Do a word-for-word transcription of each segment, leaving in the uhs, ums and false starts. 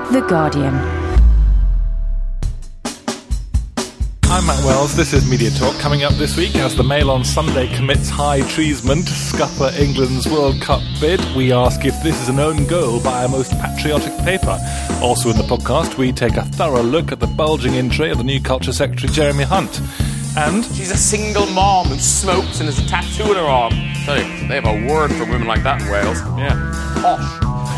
The Guardian. I'm Matt Wells, this is Media Talk. Coming up this week, as the Mail on Sunday commits high treason to scupper England's World Cup bid, we ask if this is an own goal by our most patriotic paper. Also in the podcast, we take a thorough look at the bulging in tray of the new Culture Secretary, Jeremy Hunt. And she's a single mom who smokes and has a tattoo on her arm. Tell you, they have a word for women like that in Wales. Yeah. Posh.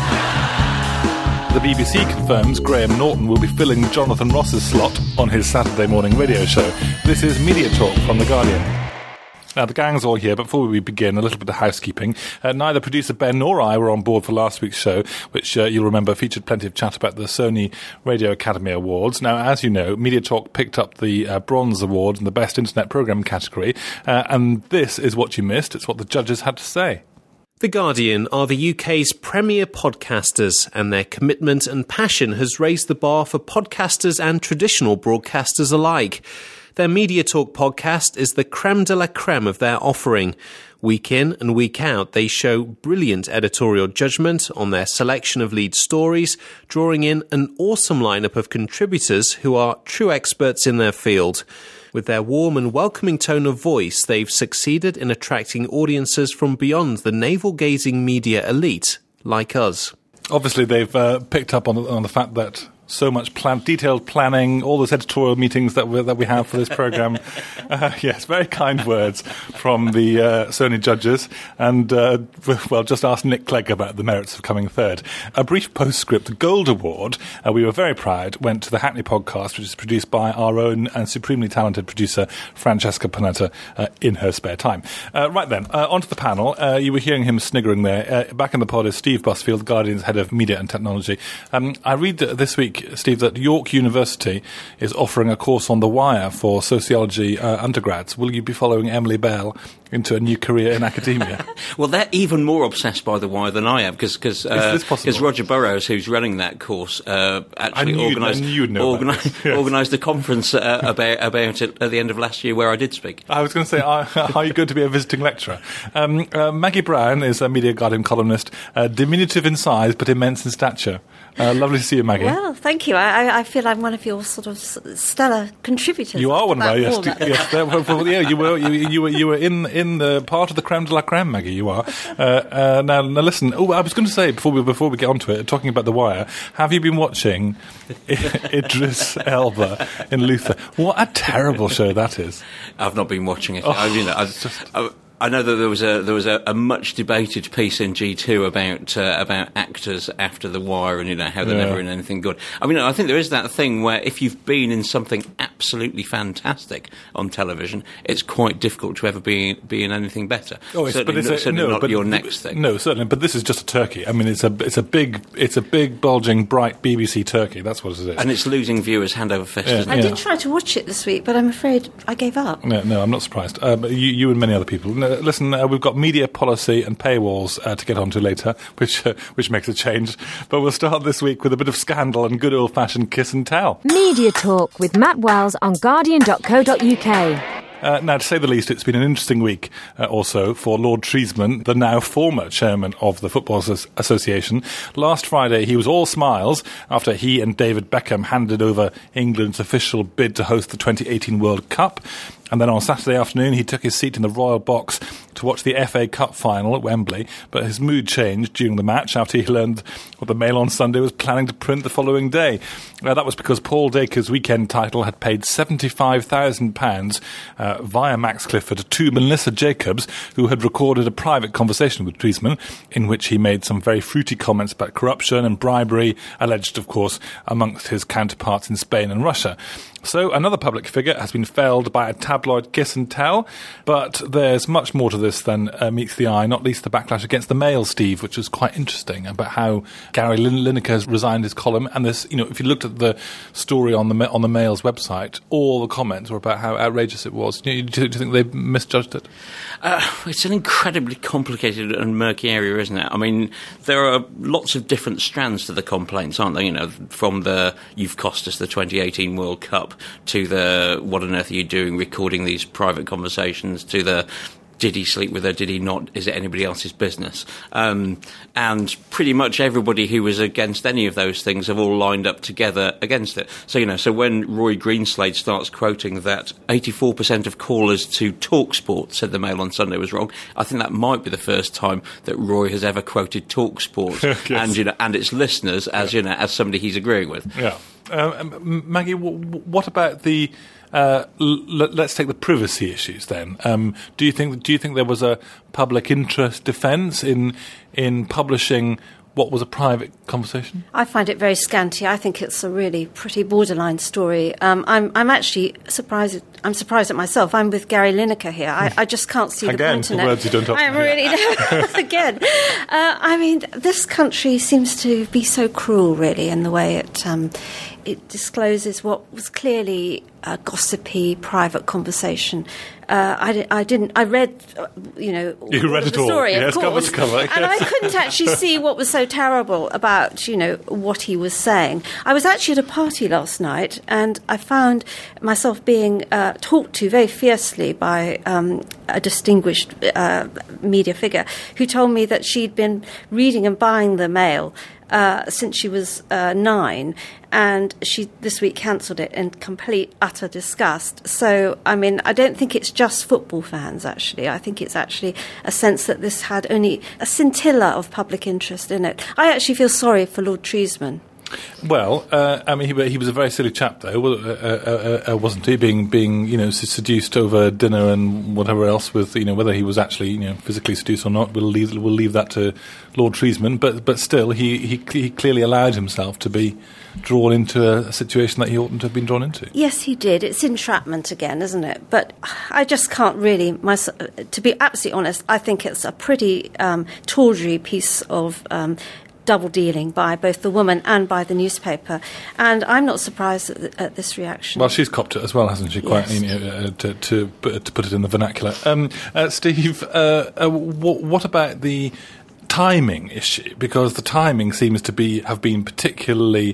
The B B C confirms Graham Norton will be filling Jonathan Ross's slot on his Saturday morning radio show. This is Media Talk from The Guardian. Now, the gang's all here, but before we begin, a little bit of housekeeping. Uh, neither producer Ben nor I were on board for last week's show, which uh, you'll remember featured plenty of chat about the Sony Radio Academy Awards. Now, as you know, Media Talk picked up the uh, Bronze Award in the Best Internet Programme category, uh, and this is what you missed. It's what the judges had to say. The Guardian are the U K's premier podcasters, and their commitment and passion has raised the bar for podcasters and traditional broadcasters alike. Their Media Talk podcast is the creme de la creme of their offering. Week in and week out, they show brilliant editorial judgment on their selection of lead stories, drawing in an awesome lineup of contributors who are true experts in their field. With their warm and welcoming tone of voice, they've succeeded in attracting audiences from beyond the navel-gazing media elite, like us. Obviously, they've uh, picked up on, on the fact that so much plan- detailed planning, all those editorial meetings that we, that we have for this programme. uh, yes, very kind words from the uh, Sony judges. And, uh, well, just ask Nick Clegg about the merits of coming third. A brief postscript. The Gold Award, uh, we were very proud, went to the Hackney podcast, which is produced by our own and supremely talented producer, Francesca Panetta, uh, in her spare time. Uh, right then, uh, onto the panel. Uh, you were hearing him sniggering there. Uh, back in the pod is Steve Busfield, Guardian's head of media and technology. Um, I read that this week, Steve, that York University is offering a course on The Wire for sociology uh, undergrads. Will you be following Emily Bell into a new career in academia? Well, they're even more obsessed by The Wire than I am, because because uh, Roger Burrows, who's running that course, uh, actually organised organised a conference uh, about about it at the end of last year, where I did speak. I was going to say, are, are you going to be a visiting lecturer? Um, uh, Maggie Brown is a Media Guardian columnist, uh, diminutive in size but immense in stature. Uh, lovely to see you, Maggie. Well, thank you. I, I feel I'm one of your sort of stellar contributors. You are one of our, yes. yes well, well, yeah, you were, you, you were, you were in, in the part of the creme de la creme, Maggie. You are. Uh, uh, now, now, listen. Oh, I was going to say before we before we get onto it, talking about The Wire. Have you been watching Idris Elba in Luther? What a terrible show that is. I've not been watching it. Oh, I, you know, I, just, I, I know that there was a there was a, a much debated piece in G two about uh, about actors after The Wire, and you know how they're yeah. never in anything good. I mean, I think there is that thing where if you've been in something absolutely fantastic on television, it's quite difficult to ever be be in anything better. Oh, it's, certainly, but it's a, certainly no, not but, your next thing. No, certainly. But this is just a turkey. I mean, it's a it's a big it's a big bulging bright B B C turkey. That's what it is. And it's losing viewers hand over fist. Yeah, I yeah. did try to watch it this week, but I'm afraid I gave up. No, no, I'm not surprised. Uh, but you, you and many other people. No, listen, uh, we've got media policy and paywalls uh, to get onto later, which uh, which makes a change. But we'll start this week with a bit of scandal and good old-fashioned kiss and tell. Media Talk with Matt Wells on guardian dot co dot uk. Uh, now, to say the least, it's been an interesting week uh, also for Lord Treesman, the now former chairman of the Football Association. Last Friday, he was all smiles after he and David Beckham handed over England's official bid to host the twenty eighteen World Cup. And then on Saturday afternoon, he took his seat in the Royal Box to watch the F A Cup final at Wembley. But his mood changed during the match after he learned what the Mail on Sunday was planning to print the following day. Uh, that was because Paul Dacre's weekend title had paid seventy-five thousand pounds uh, via Max Clifford to Melissa Jacobs, who had recorded a private conversation with Treesman in which he made some very fruity comments about corruption and bribery, alleged, of course, amongst his counterparts in Spain and Russia. So another public figure has been felled by a tabloid kiss and tell, but there's much more to this than uh, meets the eye, not least the backlash against the Mail, Steve, which was quite interesting, about how Gary Lin- Lineker has resigned his column. And this, you know, if you looked at the story on the on the Mail's website, all the comments were about how outrageous it was. Do you, do you think they misjudged it? Uh, it's an incredibly complicated and murky area, isn't it? I mean, there are lots of different strands to the complaints, aren't there? You know, from the "you've cost us the twenty eighteen World Cup" to the "what on earth are you doing recording these private conversations," to the did he sleep with her? Did he not? Is it anybody else's business? Um, and pretty much everybody who was against any of those things have all lined up together against it. So, you know, so when Roy Greenslade starts quoting that eighty-four percent of callers to TalkSport said the Mail on Sunday was wrong, I think that might be the first time that Roy has ever quoted TalkSport yes. and, you know, and its listeners as, yeah. you know, as somebody he's agreeing with. Yeah. Um, Maggie, w- what about the... Uh, l- let's take the privacy issues then. Um, do you think do you think there was a public interest defence in in publishing what was a private conversation? I find it very scanty. I think it's a really pretty borderline story. Um, I'm I'm actually surprised. I'm surprised at myself. I'm with Gary Lineker here. I, I just can't see Again, the point in the it. words you don't often I'm hear. really again. Uh, I mean, this country seems to be so cruel, really, in the way it um, it discloses what was clearly a gossipy private conversation. Uh, I, di- I didn't. I read, uh, you know, you all read of it the all. story, Yes, of course, cover to cover. and I couldn't actually see what was so terrible about, you know, what he was saying. I was actually at a party last night, and I found myself being uh, talked to very fiercely by um, a distinguished uh, media figure who told me that she'd been reading and buying the Mail Uh, since she was uh, nine, and she this week cancelled it in complete, utter disgust. So, I mean, I don't think it's just football fans, actually. I think it's actually a sense that this had only a scintilla of public interest in it. I actually feel sorry for Lord Treesman. Well, uh, I mean, he, he was a very silly chap, though, uh, uh, uh, wasn't he? Being, being, you know, seduced over dinner and whatever else. With, you know, whether he was actually, you know, physically seduced or not, we'll leave we'll leave that to Lord Treesman. But but still, he, he he clearly allowed himself to be drawn into a, a situation that he oughtn't to have been drawn into. Yes, he did. It's entrapment again, isn't it? But I just can't really, my, to be absolutely honest, I think it's a pretty um, tawdry piece of Um, double dealing by both the woman and by the newspaper, and I'm not surprised at, the, at this reaction. Well, she's copped it as well, hasn't she? Quite, Yes. you know, uh, to, to to put it in the vernacular. Um, uh, Steve, uh, uh, what, what about the timing issue? Because the timing seems to be have been particularly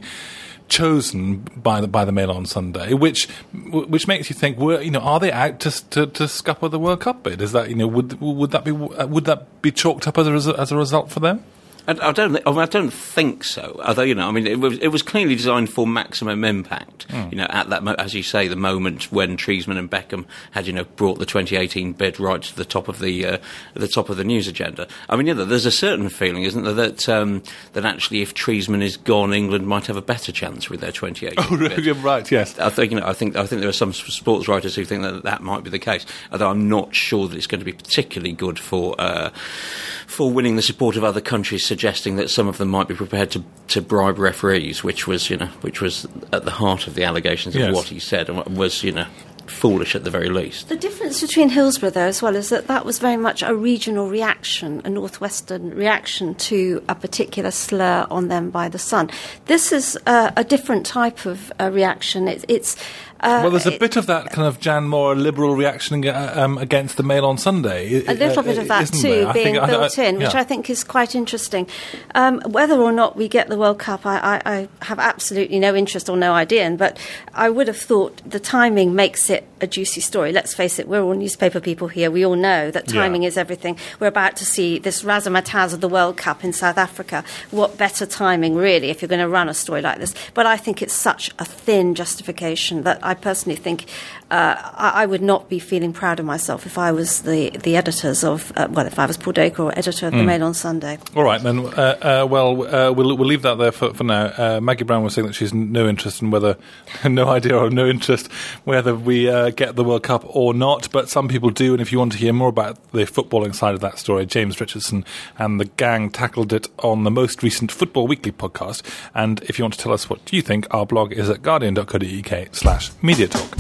chosen by the by the Mail on Sunday, which which makes you think, were, you know, are they out to to, to scupper the World Cup bid? Is that, you know, would would that be would that be chalked up as a res- as a result for them? I, I don't. I, mean, I don't think so. Although, you know, I mean, it was it was clearly designed for maximum impact. Mm. You know, at that, mo- as you say, the moment when Treesman and Beckham had, you know, brought the twenty eighteen bid right to the top of the uh, the top of the news agenda. I mean, yeah, there's a certain feeling, isn't there, that um, that actually, if Treesman is gone, England might have a better chance with their twenty eighteen. Oh, really? bid. Right. Yes. I think. You know, I think. I think there are some sports writers who think that that might be the case. Although I'm not sure that it's going to be particularly good for uh, for winning the support of other countries, suggesting that some of them might be prepared to, to bribe referees, which was, you know, which was at the heart of the allegations of yes. what he said, and was, you know, foolish at the very least. The difference between Hillsborough, though, as well, is that that was very much a regional reaction, a northwestern reaction to a particular slur on them by the Sun. This is uh, a different type of uh, reaction. It, it's Uh, well, there's a it, bit of that kind of Jan Moore liberal reaction uh, um, against the Mail on Sunday. A little uh, bit of that isn't too, there? being I think, built I, I, in, which yeah. I think is quite interesting. Um, whether or not we get the World Cup, I, I, I have absolutely no interest or no idea in, but I would have thought the timing makes it a juicy story. Let's face it, we're all newspaper people here. We all know that timing yeah. is everything. We're about to see this razzmatazz of the World Cup in South Africa. What better timing, really, if you're going to run a story like this? But I think it's such a thin justification that I personally think Uh, I, I would not be feeling proud of myself if I was the, the editors of, uh, well, if I was Paul Dacre or editor of the mm. Mail on Sunday. All right, then. Uh, uh, well, uh, we'll we'll leave that there for, for now. Uh, Maggie Brown was saying that she's no interest in whether, no idea or no interest whether we uh, get the World Cup or not, but some people do, and if you want to hear more about the footballing side of that story, James Richardson and the gang tackled it on the most recent Football Weekly podcast, and if you want to tell us what you think, our blog is at guardian.co.uk slash media talk.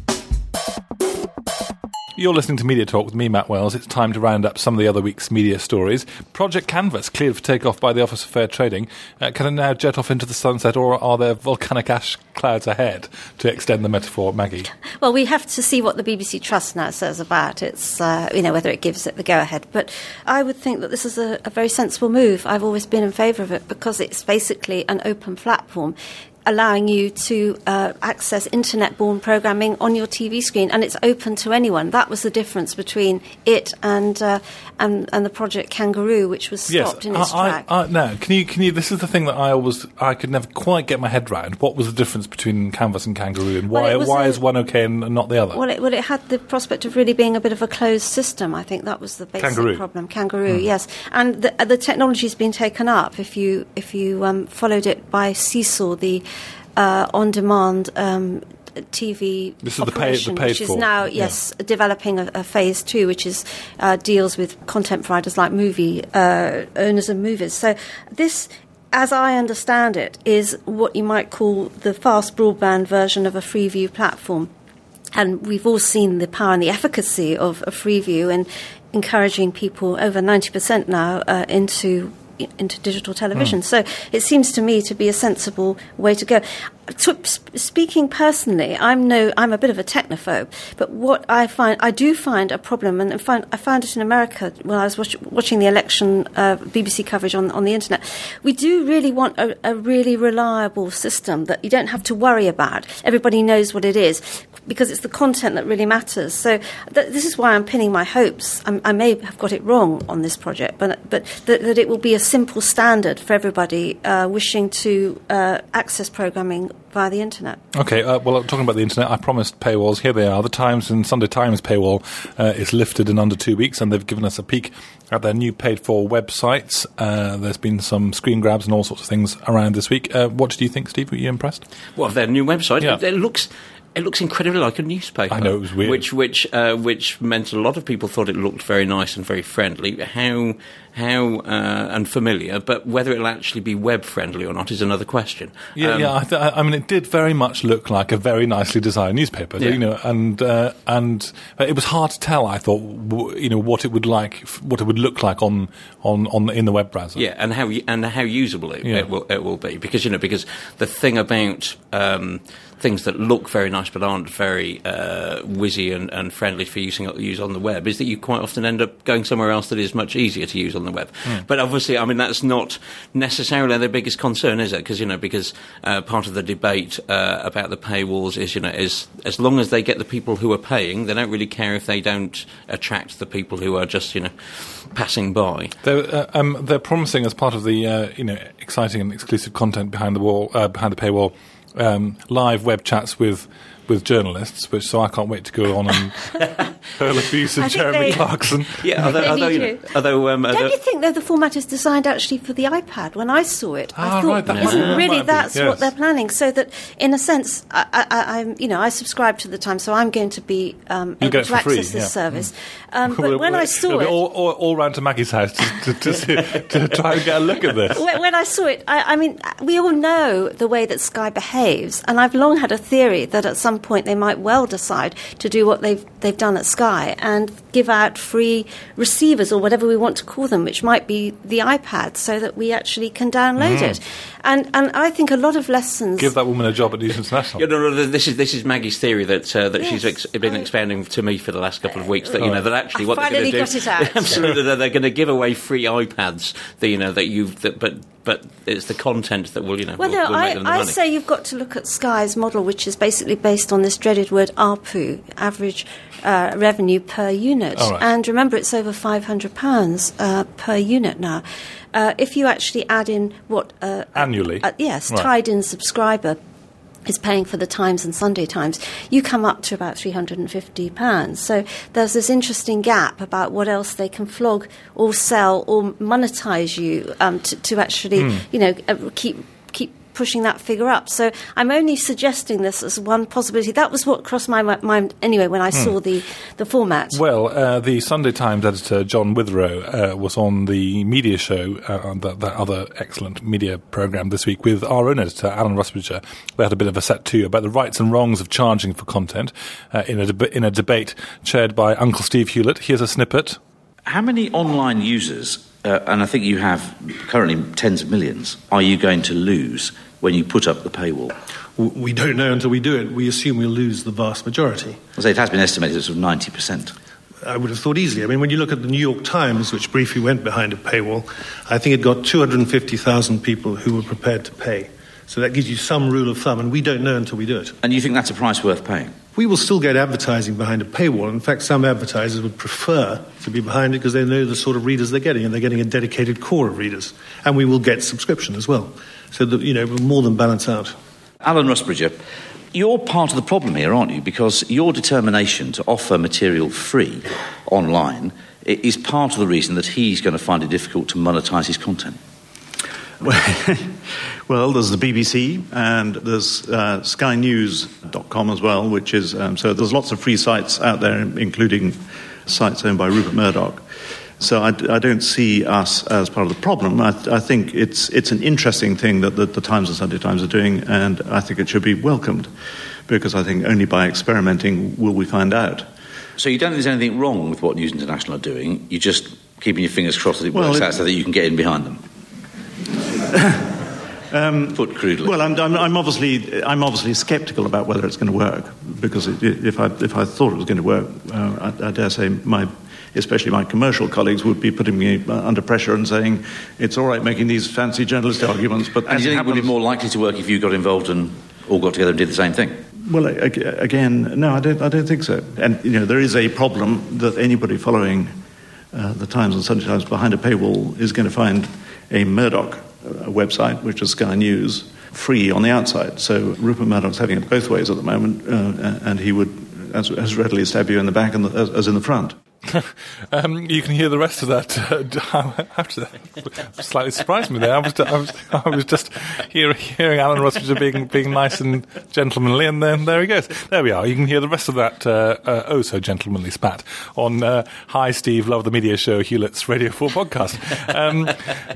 You're listening to Media Talk with me, Matt Wells. It's time to round up some of the other week's media stories. Project Canvas, cleared for takeoff by the Office of Fair Trading. Uh, can it now jet off into the sunset, or are there volcanic ash clouds ahead, to extend the metaphor, Maggie? Well, we have to see what the B B C Trust now says about it, uh, you know, whether it gives it the go-ahead. But I would think that this is a, a very sensible move. I've always been in favour of it because it's basically an open platform. allowing you to uh, access internet-born programming on your T V screen, and it's open to anyone. That was the difference between it and uh, and, and the project Kangaroo, which was stopped yes, in its I, track. I, I, no, can you? Can you? This is the thing that I always I could never quite get my head round. What was the difference between Canvas and Kangaroo, and why well, why a, is one okay and not the other? Well, it, well, it had the prospect of really being a bit of a closed system. I think that was the basic Kangaroo. problem. Kangaroo, mm. yes, and the, the technology's been taken up. If you if you um, followed it by Seesaw, the uh, on-demand um, T V this is operation, the pay, the paid which is for. now yes yeah. developing a, a phase two, which is uh, deals with content providers like movie uh, owners of movies. So this, as I understand it, is what you might call the fast broadband version of a Freeview platform. And we've all seen the power and the efficacy of a Freeview in encouraging people, over ninety percent now, uh, into into digital television. Mm. So it seems to me to be a sensible way to go. To, speaking personally, I'm no, I'm a bit of a technophobe, but what I find, I do find a problem, and I find, I found it in America when I was watch, watching the election uh, B B C coverage on, on the internet. We do really want a, a really reliable system that you don't have to worry about. Everybody knows what it is, because it's the content that really matters. So th- this is why I'm pinning my hopes. I'm, I may have got it wrong on this project, but but th- that it will be a simple standard for everybody uh, wishing to uh, access programming via the internet. Okay, uh, well, talking about the internet, I promised paywalls. Here they are. The Times and Sunday Times paywall uh, is lifted in under two weeks, and they've given us a peek at their new paid-for websites. Uh, there's been some screen grabs and all sorts of things around this week. Uh, what did you think, Steve? Were you impressed? Well, their new website, yeah. it, it looks... It looks incredibly like a newspaper. I know, it was weird. Which, which, uh, which meant a lot of people thought it looked very nice and very friendly. How, how, uh, and familiar. But whether it'll actually be web friendly or not is another question. Yeah, um, yeah. I, th- I mean, it did very much look like a very nicely designed newspaper. Yeah. You know, and uh, and it was hard to tell. I thought, w- you know, what it would like, what it would look like on on, on in the web browser. Yeah, and how and how usable it, yeah. it will it will be, because you know because the thing about um, things that look very nice but aren't very uh, whizzy and, and friendly for using use on the web is that you quite often end up going somewhere else that is much easier to use on the web. Mm. But obviously, I mean, that's not necessarily their biggest concern, is it? Because you know, because uh, part of the debate uh, about the paywalls is you know is as long as they get the people who are paying, they don't really care if they don't attract the people who are just you know passing by. They're, uh, um, they're promising as part of the uh, you know exciting and exclusive content behind the wall, uh, behind the paywall. Um, live web chats with with journalists, which so I can't wait to go on and hurl abuse at Jeremy they, Clarkson. Yeah, although, although, you know, although um, don't although, you think though the format is designed actually for the iPad? When I saw it, ah, I thought, right, that isn't might, really that that's be, yes. what they're planning? So that, in a sense, I, I, I'm you know I subscribe to the Times, so I'm going to be um, able to access free, this yeah. service. Um, but we'll, when we'll, I saw we'll it, all, all, all round to Maggie's house to, to, to, see, to try and get a look at this. when, when I saw it, I, I mean, we all know the way that Sky behaves, and I've long had a theory that at some point they might well decide to do what they've they've done at Sky and give out free receivers or whatever we want to call them, which might be the iPad, so that we actually can download mm. it. And and I think a lot of lessons. Give that woman a job at News International. Yeah, no, no, this is this is Maggie's theory that uh, that yes, she's ex- been I, expounding to me for the last couple of weeks. That you know that actually I what they're going to do, got it out. absolutely, that they're going to give away free iPads. That you know that you've that, but. But it's the content that will, you know, well, will, no, will I, make them the I money. say you've got to look at Sky's model, which is basically based on this dreaded word A R P U, average uh, revenue per unit. Right. And remember, it's over five hundred pounds uh, per unit now. Uh, if you actually add in what... Uh, Annually? Uh, yes, right. tied-in subscriber is paying for the Times and Sunday Times, you come up to about three hundred fifty pounds. So there's this interesting gap about what else they can flog or sell or monetize you um, to, to actually, mm. you know, uh, keep keep pushing that figure up. So I'm only suggesting this as one possibility. That was what crossed my mind anyway when I mm. saw the, the format. Well, uh, the Sunday Times editor, John Witherow, uh, was on the media show, uh, that, that other excellent media programme this week, with our own editor, Alan Rusbridger. They had a bit of a set too about the rights and wrongs of charging for content uh, in, a deb- in a debate chaired by Uncle Steve Hewlett. Here's a snippet. How many online users, uh, and I think you have currently tens of millions, are you going to lose when you put up the paywall? We don't know until we do it. We assume we'll lose the vast majority. I say it has been estimated as sort of ninety percent. I would have thought easily. I mean, when you look at the New York Times, which briefly went behind a paywall, I think it got two hundred fifty thousand people who were prepared to pay. So that gives you some rule of thumb, and we don't know until we do it. And you think that's a price worth paying? We will still get advertising behind a paywall. In fact, some advertisers would prefer to be behind it because they know the sort of readers they're getting, and they're getting a dedicated core of readers. And we will get subscription as well. So that, you know, we'll more than balance out. Alan Rusbridger, you're part of the problem here, aren't you? Because your determination to offer material free online is part of the reason that he's going to find it difficult to monetise his content. Well, there's the B B C and there's uh, sky news dot com as well, which is, um, so there's lots of free sites out there, including sites owned by Rupert Murdoch. So I, I don't see us as part of the problem. I, I think it's it's an interesting thing that the, the Times and Sunday Times are doing, and I think it should be welcomed, because I think only by experimenting will we find out. So you don't think there's anything wrong with what News International are doing? You're just keeping your fingers crossed that it well, works it, out so that you can get in behind them? um, Put crudely. Well, I'm, I'm, I'm obviously I'm obviously sceptical about whether it's going to work, because it, if I if I thought it was going to work, uh, I, I dare say my especially my commercial colleagues would be putting me under pressure and saying it's all right making these fancy journalist arguments, but and do you think it would be more likely to work if you got involved and all got together and did the same thing? Well, again, no, I don't. I don't think so. And you know, there is a problem that anybody following uh, the Times and Sunday Times behind a paywall is going to find a Murdoch uh, website, which is Sky News, free on the outside. So Rupert Murdoch's having it both ways at the moment, uh, and he would as, as readily stab you in the back and the, as, as in the front. um, you can hear the rest of that. Uh, after that, slightly surprised me there. I was, I was, I was just hear, hearing Alan Rusbridger being being nice and gentlemanly, and then there he goes. There we are. You can hear the rest of that uh, uh, oh so gentlemanly spat on uh, Hi Steve, Love the Media Show, Hewlett's Radio four podcast. Um,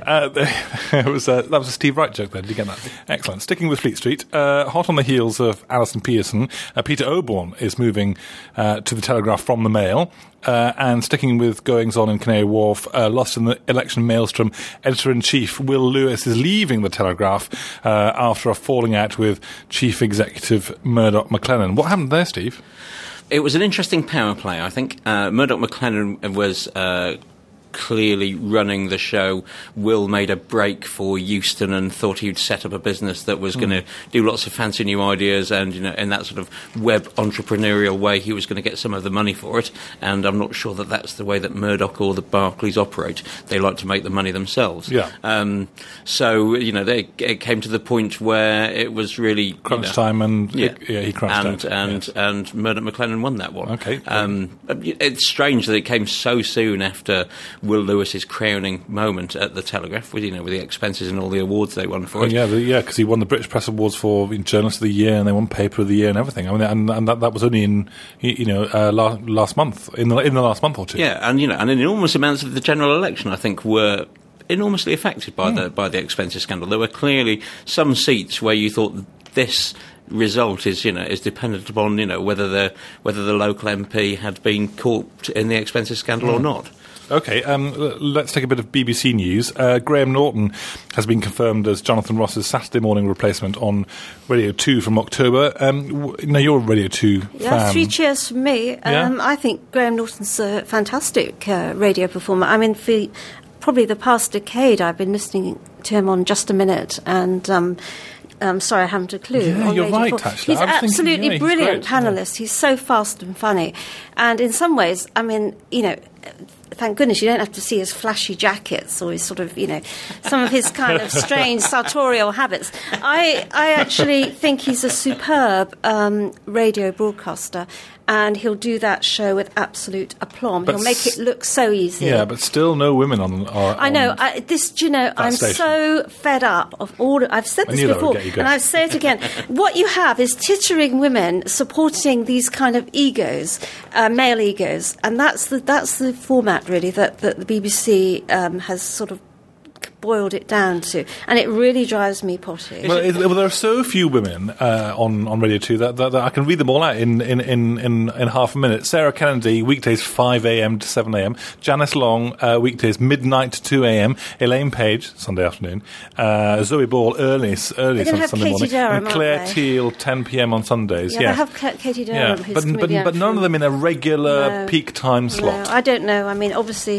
uh, it was uh, that was a Steve Wright joke there. Did you get that? Excellent. Sticking with Fleet Street, uh, hot on the heels of Alison Pearson, uh, Peter Oborne is moving uh, to the Telegraph from the Mail. Uh, and sticking with goings-on in Canary Wharf, uh, lost in the election maelstrom, Editor-in-Chief Will Lewis is leaving the Telegraph uh, after a falling out with Chief Executive Murdoch McLennan. What happened there, Steve? It was an interesting power play, I think. Uh, Murdoch McLennan was Uh, clearly running the show. Will made a break for Euston and thought he'd set up a business that was mm. going to do lots of fancy new ideas, and you know, in that sort of web entrepreneurial way, he was going to get some of the money for it. And I'm not sure that that's the way that Murdoch or the Barclays operate. They like to make the money themselves. Yeah. Um, so you know, they, it came to the point where it was really crunch you know, time, and yeah, it, yeah he crunched and out. and yes. and Murdoch McLennan won that one. Okay. Um, it's strange that it came so soon after Will Lewis's crowning moment at the Telegraph, with you know, with the expenses and all the awards they won for oh, it. Yeah, the, yeah, because he won the British Press Awards for Journalist of the Year, and they won Paper of the Year and everything. I mean, and, and that, that was only in you know uh, la- last month, in the in the last month or two. Yeah, and you know, and enormous amounts of the general election, I think, were enormously affected by mm. the by the expenses scandal. There were clearly some seats where you thought this result is, you know, is dependent upon, you know, whether the whether the local M P had been caught in the expenses scandal mm. or not. OK, um, let's take a bit of B B C news. Uh, Graham Norton has been confirmed as Jonathan Ross's Saturday morning replacement on Radio two from October. Um, w- now, you're a Radio two yeah, fan. Three cheers from me. Yeah? Um, I think Graham Norton's a fantastic uh, radio performer. I mean, for probably the past decade, I've been listening to him on Just a Minute, and Um, Um, sorry, I haven't a clue. Yeah, on you're Radio right, four. actually. He's I was absolutely thinking, yeah, he's brilliant great, panellist. yeah. He's so fast and funny. And in some ways, I mean, you know, thank goodness you don't have to see his flashy jackets or his sort of, you know, some of his kind of strange sartorial habits. I, I actually think he's a superb um, radio broadcaster, and he'll do that show with absolute aplomb. But he'll make it look so easy. Yeah, but still no women on. on I know. I, this, do you know, I'm station. so fed up of all. I've said I this knew that before, would get you going. and I've said it again. What you have is tittering women supporting these kind of egos, uh, male egos, and that's the that's the format really that, that the B B C um, has sort of boiled it down to, and it really drives me potty. Well, it, well there are so few women uh, on, on Radio two that, that, that I can read them all out in, in, in, in, in half a minute. Sarah Kennedy, weekdays five a.m. to seven a.m. Janice Long, uh, weekdays midnight to two a.m. Elaine Page, Sunday afternoon. Uh, Zoe Ball, early, early They're gonna on have Sunday Katie morning. Durham, and Claire aren't they? Teal, ten p.m. on Sundays. Yeah, yes. they have Ka- Katie Durham, yeah. who's but, but, comedian but none from- of them in a regular No. peak time No, slot. I don't know. I mean, obviously,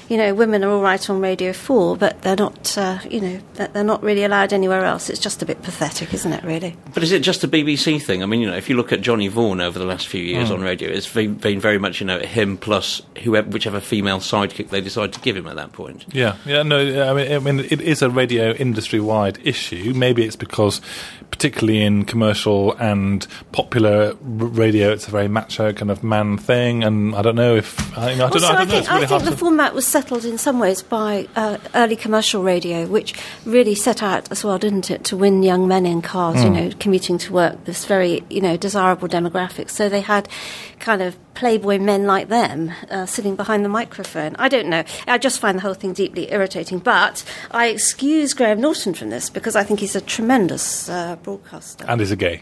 you know, women are all right on Radio four, but they're not, uh, you know, they're not really allowed anywhere else. It's just a bit pathetic, isn't it, really? But is it just a B B C thing? I mean, you know, if you look at Johnny Vaughan over the last few years mm. on radio, it's been, been very much, you know, him plus whoever, whichever female sidekick they decide to give him at that point. Yeah, yeah, no, I mean, I mean, it is a radio industry-wide issue. Maybe it's because, particularly in commercial and popular r- radio, it's a very macho kind of man thing, and I don't know if I, I don't also, know. I, don't I know. think, It's really I hard think the to... format was settled in some ways by uh, early commercial radio, which really set out as well, didn't it, to win young men in cars, mm. you know, commuting to work, this very, you know, desirable demographic. So they had kind of playboy men like them uh, sitting behind the microphone. I don't know. I just find the whole thing deeply irritating. But I excuse Graham Norton from this because I think he's a tremendous uh, broadcaster. And he's a gay.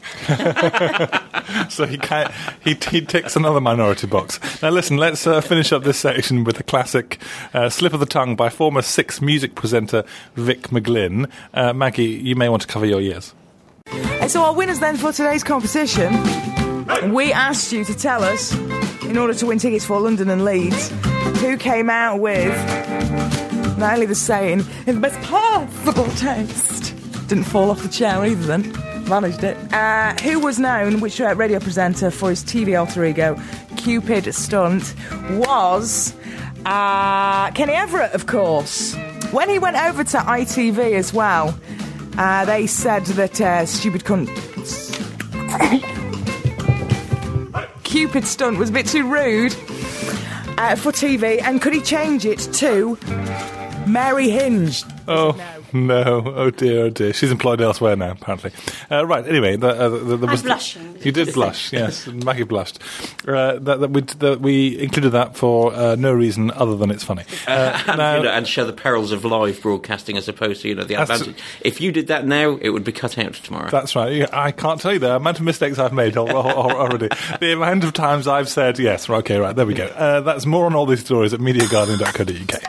So he, can't, he he ticks another minority box. Now listen, let's uh, finish up this section with a classic uh, slip of the tongue by former Six Music presenter Vic McGlynn. Uh, Maggie, you may want to cover your ears. And so our winners then for today's competition, we asked you to tell us, in order to win tickets for London and Leeds, who came out with not only the saying, in the best possible taste. Didn't fall off the chair either then. Managed it. Uh, who was known, which uh, radio presenter, for his T V alter ego, Cupid Stunt, was uh, Kenny Everett, of course. When he went over to I T V as well, uh, they said that uh, stupid cunt... Cupid Stunt was a bit too rude uh, for T V, and could he change it to Mary Hinge? Oh, no. Oh, dear, oh, dear. She's employed elsewhere now, apparently. Uh, right, anyway. The, uh, the, the, I'm blushing. You did blush, yes. Maggie blushed. Uh, that, that we, that we included that for uh, no reason other than it's funny. Uh, and, now, you know, and show the perils of live broadcasting as opposed to, you know, the advantage. If you did that now, it would be cut out tomorrow. That's right. Yeah, I can't tell you the amount of mistakes I've made already. The amount of times I've said, yes, okay, right, there we go. Uh, that's more on all these stories at media guardian dot co dot uk.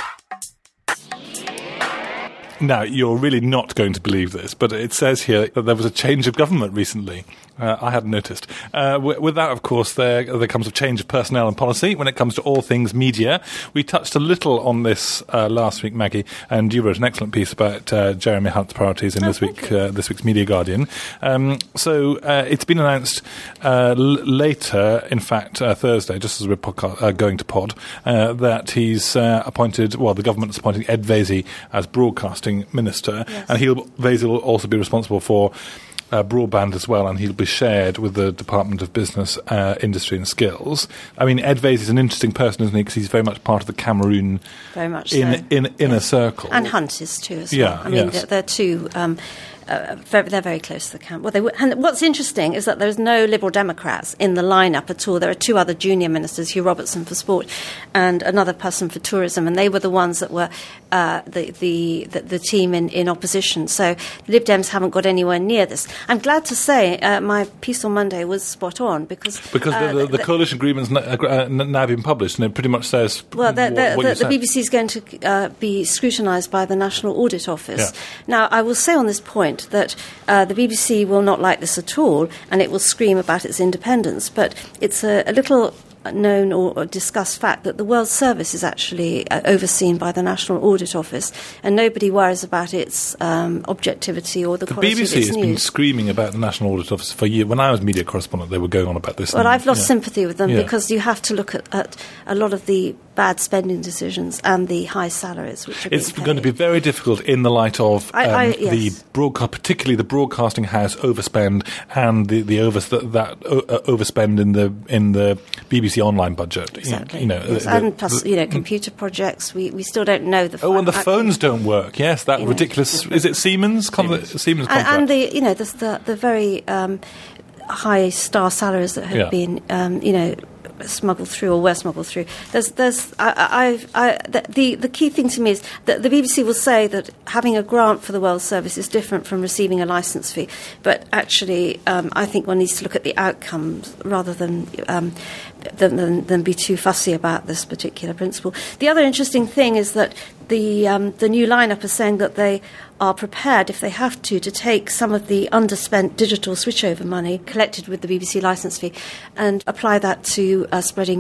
Now, you're really not going to believe this, but it says here that there was a change of government recently. Uh, I hadn't noticed. Uh, with, with that, of course, there, there comes a change of personnel and policy when it comes to all things media. We touched a little on this uh, last week, Maggie, and you wrote an excellent piece about uh, Jeremy Hunt's priorities in oh, this week, uh, this week's Media Guardian. Um, so uh, it's been announced uh, l- later, in fact, uh, Thursday, just as we're podca- uh, going to pod, uh, that he's uh, appointed, well, the government's appointing Ed Vaizey as broadcasting minister, yes. and he'll Vaizey will also be responsible for uh, broadband as well, and he'll be shared with the Department of Business, uh, Industry and Skills. I mean, Ed Vaizey is an interesting person, isn't he? Because he's very much part of the Cameroon very much in, so. in, in inner yes. circle, and Hunt is too as yeah, well. I mean, yes. they're, they're two. Um, Uh, very, they're very close to the camp. Well, they w- and what's interesting is that there's no Liberal Democrats in the lineup at all. There are two other junior ministers, Hugh Robertson for sport and another person for tourism, and they were the ones that were uh, the, the, the the team in, in opposition. So Lib Dems haven't got anywhere near this. I'm glad to say uh, my piece on Monday was spot on because because uh, the, the, the, the coalition agreement's n- uh, now been published, and it pretty much says well, the, the, what, what the, you the said. B B C is going to uh, be scrutinised by the National Audit Office. Yeah. Now, I will say on this point that uh, the B B C will not like this at all, and it will scream about its independence. But it's a, a little known or, or discussed fact that the World Service is actually uh, overseen by the National Audit Office, and nobody worries about its um, objectivity or the, the quality B B C of its has news. been screaming about the National Audit Office for years. When I was media correspondent, they were going on about this. Well, and, I've lost yeah. sympathy with them yeah. because you have to look at, at a lot of the bad spending decisions and the high salaries which are It's being paid. going to be very difficult in the light of um, I, I, yes. the broadcast, particularly the broadcasting house overspend and the the over, that uh, overspend in the in the B B C online budget. Exactly. You know, yes. the, and the, plus, the, you know, computer projects. We we still don't know the. Oh, and the fact- phones don't work. Yes, that you ridiculous. Know. Is it Siemens? Con- Siemens, Siemens and, contract. and the you know the the, the very um, high star salaries that have yeah. been um, you know. smuggled through or were smuggled through. There's, there's, I, I, I, the the key thing to me is that the B B C will say that having a grant for the World Service is different from receiving a licence fee, but actually, um, I think one needs to look at the outcomes rather than, um, than, than than be too fussy about this particular principle. The other interesting thing is that the um, the new lineup is saying that they are prepared, if they have to, to take some of the underspent digital switchover money collected with the B B C licence fee and apply that to uh, spreading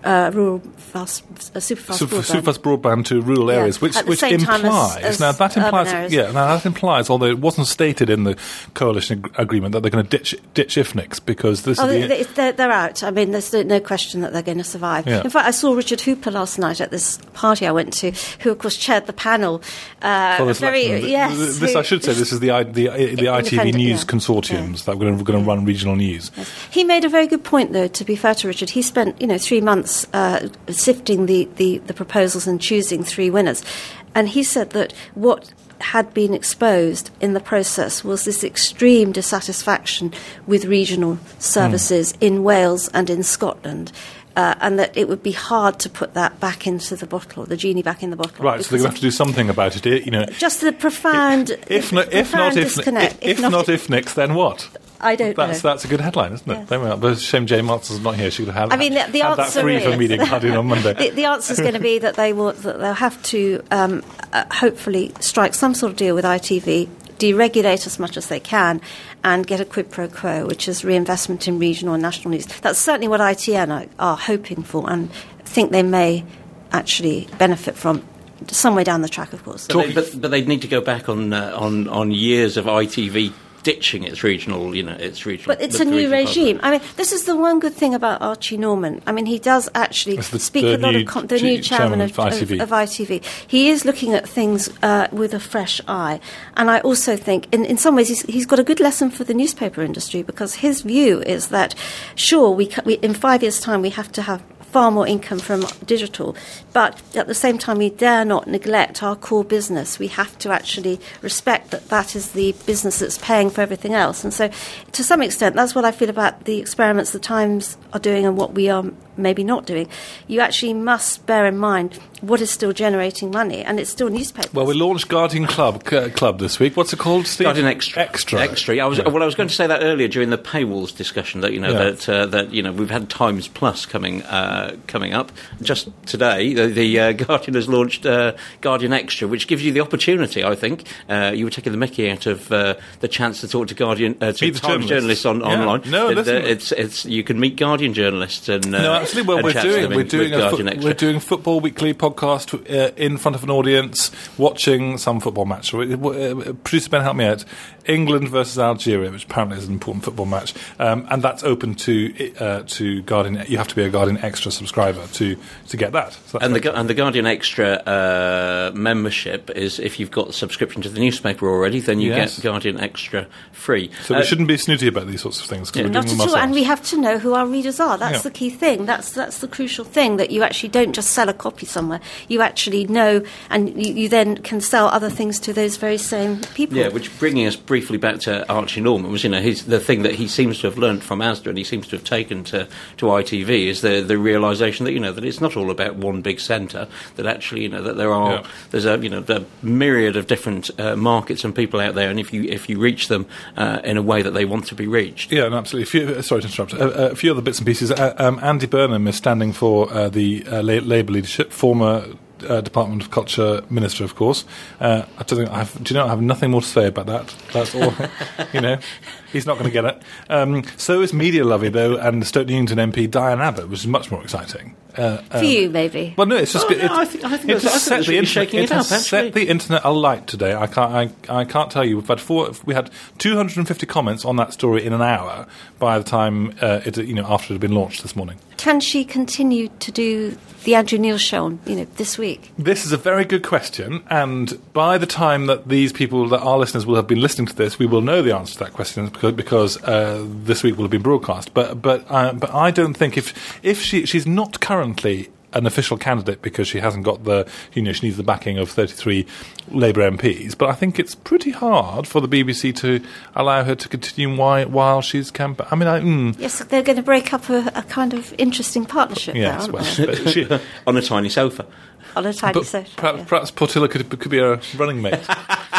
uh, rural fast, uh, super fast Super, broadband. super fast broadband to rural Yeah. areas, which At the which same time implies as- as now that urban implies areas. yeah now that implies, although it wasn't stated in the coalition ag- agreement, that they're going to ditch ditch I F N I Cs because this Oh, is they, the, they- they're, they're out. I mean, there's no question that they're going to survive. Yeah. In fact, I saw Richard Hooper last night at this party I went to, who, of course, chaired the panel. Uh, for this very, election. yes. Th- this who- I should say. This is the I, the the I T V Independent, News yeah. consortiums that are going to, going to run regional news. He made a very good point, though, to be fair to Richard. He spent, you know, three months uh, sifting the, the, the proposals and choosing three winners. And he said that what had been exposed in the process was this extreme dissatisfaction with regional services Hmm. in Wales and in Scotland. Uh, and that it would be hard to put that back into the bottle, the genie back in the bottle. Right, so they're going to have to do something about it. You know, Just the profound, if not if profound not if disconnect. if, if not if N I Cs, then what? I don't That's know. that's a good headline, isn't it? Yeah. There we are. But it's a shame Jane Martins is not here. She could have I mean, the, the had that answer free is for Media Guardian on Monday. the, the answer is going to be that they will that they'll have to um, uh, hopefully strike some sort of deal with I T V, deregulate as much as they can, and get a quid pro quo, which is reinvestment in regional and national news. That's certainly what I T N are, are hoping for, and think they may actually benefit from. Some way down the track, of course. But, they, but, but they'd need to go back on uh, on on years of I T V ditching its regional, you know, its regional. But it's the a new regional regime. program. I mean, this is the one good thing about Archie Norman. I mean, he does actually That's the- speak the a lot new of con- the ch- new chairman, chairman of, of I T V. Of, of I T V. He is looking at things uh, with a fresh eye, and I also think, in, in some ways, he's, he's got a good lesson for the newspaper industry, because his view is that, sure, we, ca- we in five years' time we have to have far more income from digital, but at the same time we dare not neglect our core business. We have to actually respect that that is the business that's paying for everything else. And so to some extent that's what I feel about the experiments the Times are doing and what we are maybe not doing. You actually must bear in mind what is still generating money, and it's still newspapers. Well, we launched Guardian Club uh, Club this week. What's it called, Steve? Guardian Extra. Extra. Extra. I was, Yeah. Well, I was going to say that earlier during the paywalls discussion, that you know Yeah. that uh, that you know we've had Times Plus coming uh, coming up. Just today, the, the uh, Guardian has launched uh, Guardian Extra, which gives you the opportunity. I think uh, you were taking the mickey out of uh, the chance to talk to Guardian uh, to Meet the Times journalists, journalists. on, Yeah. online. No, It- listen. uh, it's it's you can meet Guardian journalists and uh, No, absolutely. Well, and we're chat to doing them we're in- doing with a Guardian fo- Extra. we're doing Football Weekly podcast uh, in front of an audience, watching some football match. Uh, Producer Ben, help me out. England versus Algeria, which apparently is an important football match, um, and that's open to uh, to Guardian. You have to be a Guardian Extra subscriber to to get that. So that's And the, very Gu- and the Guardian Extra uh, membership is, if you've got a subscription to the newspaper already, then you Yes. get Guardian Extra free. So Uh, we shouldn't be snooty about these sorts of things, because we're Not doing at them all, and ourselves. we have to know who our readers are. That's Yeah. the key thing. That's that's the crucial thing, that you actually don't just sell a copy somewhere. You actually know, and you, you then can sell other things to those very same people. Yeah, which, bringing us briefly back to Archie Norman, was, you know, his, the thing that he seems to have learnt from Asda and he seems to have taken to, to I T V is the the realisation that, you know, that it's not all about one big centre, that actually, you know, that there are, Yeah. there's a, you know, a myriad of different uh, markets and people out there, and if you if you reach them uh, in a way that they want to be reached. Yeah, no, absolutely. A few, uh, sorry to interrupt. Uh, a few other bits and pieces. Uh, um, Andy Burnham is standing for uh, the uh, La- Labour leadership, former uh, Department of Culture Minister, of course. Uh, I don't think I have, do you know, I have nothing more to say about that. That's all. You know, he's not going to get it. Um, so is media lovey, though, and Stoke Newington M P Diane Abbott, which is much more exciting. Uh, For um, you, maybe. Well, no, it's just Oh, good. no, it, I think- I think it that's- I has think set that's the really internet. shaking It it up, has actually. set the internet alight today. I can't. I, I can't tell you. We've had four. We had two hundred fifty comments on that story in an hour. By the time uh, it, you know, after it had been launched this morning. Can she continue to do the Andrew Neil show on, you know, this week? This is a very good question, and by the time that these people, that our listeners will have been listening to this, we will know the answer to that question, because, because uh, this week will have been broadcast. But but uh, but I don't think if if she she's not currently an official candidate, because she hasn't got the, you know, she needs the backing of thirty-three Labour M Ps. But I think it's pretty hard for the B B C to allow her to continue while, while she's campaigning. I mean, I, mm, Yes, they're going to break up a, a kind of interesting partnership yes, there, well, aren't they? but she, On a tiny sofa. On a tiny but social. perhaps, yeah. perhaps Portillo could, could be a running mate.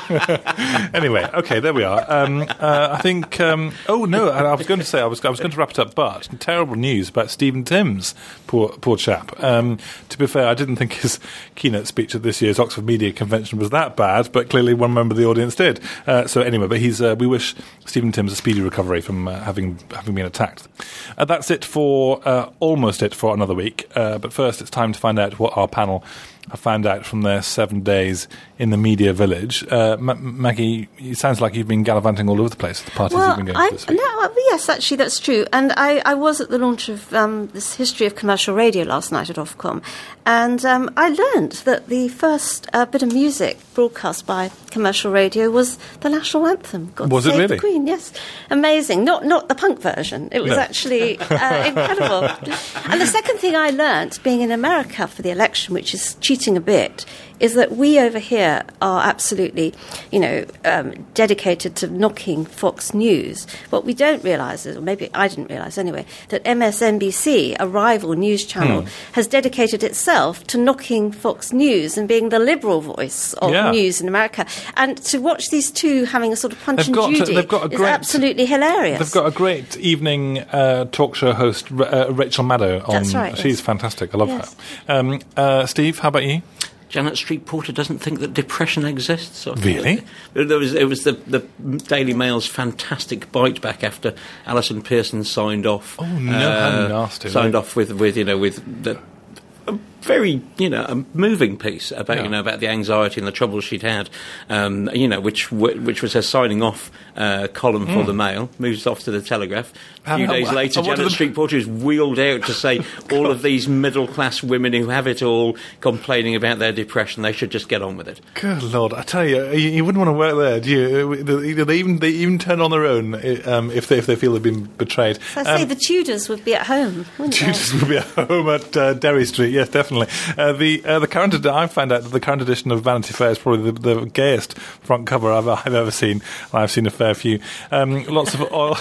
Anyway, okay, there we are. Um, uh, I think. Um, oh no, I, I was going to say I was I was going to wrap it up, but terrible news about Stephen Timms. Poor poor chap. Um, to be fair, I didn't think his keynote speech at this year's Oxford Media Convention was that bad, but clearly one member of the audience did. Uh, so anyway, but he's. Uh, we wish Stephen Timms a speedy recovery from uh, having having been attacked. Uh, that's it for uh, almost it for another week. Uh, but first, it's time to find out what our panel have found out from their seven days in the media village. Uh, M- Maggie, it sounds like you've been gallivanting all over the place at the parties well, you've been going I, to this week. No, yes, actually, that's true. And I, I was at the launch of um, this history of commercial radio last night at Ofcom, and um, I learned that the first uh, bit of music broadcast by commercial radio was the national anthem. God was Save it really? the Queen, yes. Amazing. Not not the punk version. It was no. actually uh, incredible. And the second thing I learnt, being in America for the election, which is cheating a bit, is that we over here are absolutely, you know, um, dedicated to knocking Fox News. What we don't realise is, or maybe I didn't realise anyway, that M S N B C, a rival news channel, hmm. has dedicated itself to knocking Fox News and being the liberal voice of yeah. news in America. And to watch these two having a sort of Punch they've and got, Judy they've got a is great, absolutely hilarious. They've got a great evening uh, talk show host, uh, Rachel Maddow. On, That's right. She's yes. fantastic. I love yes. her. Um, uh, Steve, how about you? Janet Street Porter doesn't think that depression exists. Really? There was, it was the, the Daily Mail's fantastic bite back after Alison Pearson signed off. Oh no, uh, how nasty! Signed off with, with you know with the. A very, you know, a moving piece about, yeah. you know, about the anxiety and the troubles she'd had, um, you know, which w- which was her signing off uh, column for mm. the Mail, moves off to the Telegraph. A few how, days how, later, how, Janet the... Street Porter is wheeled out to say all of these middle-class women who have it all complaining about their depression, they should just get on with it. Good Lord, I tell you, you, you wouldn't want to work there, do you? They even, they even turn on their own um, if, they, if they feel they've been betrayed. So I say um, the Tudors would be at home, wouldn't Tudors they? would be at home at uh, Derry Street, yes, definitely. Uh, the uh, the current ed- I found out that the current edition of Vanity Fair is probably the, the gayest front cover I've, I've ever seen. I've seen a fair few. Um, lots of oil.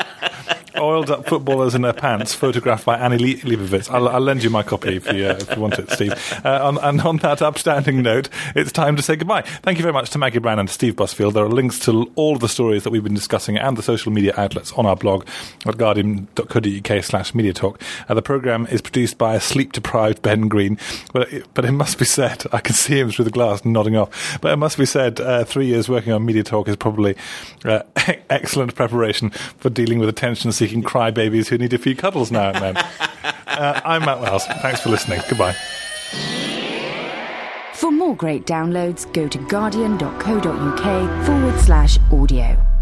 Oiled up footballers in their pants, photographed by Annie Le- Leibovitz. I'll, I'll lend you my copy if you, uh, if you want it, Steve. Uh, on, and on that upstanding note, it's time to say goodbye. Thank you very much to Maggie Brown and Steve Busfield. There are links to all of the stories that we've been discussing and the social media outlets on our blog at guardian dot co dot uk slash media talk. Uh, the programme is produced by a sleep-deprived Ben Green, but it, but it must be said, I can see him through the glass nodding off, but it must be said, uh, three years working on Media Talk is probably uh, excellent preparation for dealing with attention-seeking crybabies who need a few cuddles now and then. uh, I'm Matt Wells. Thanks for listening. Goodbye. For more great downloads, go to guardian dot co dot uk forward slash audio.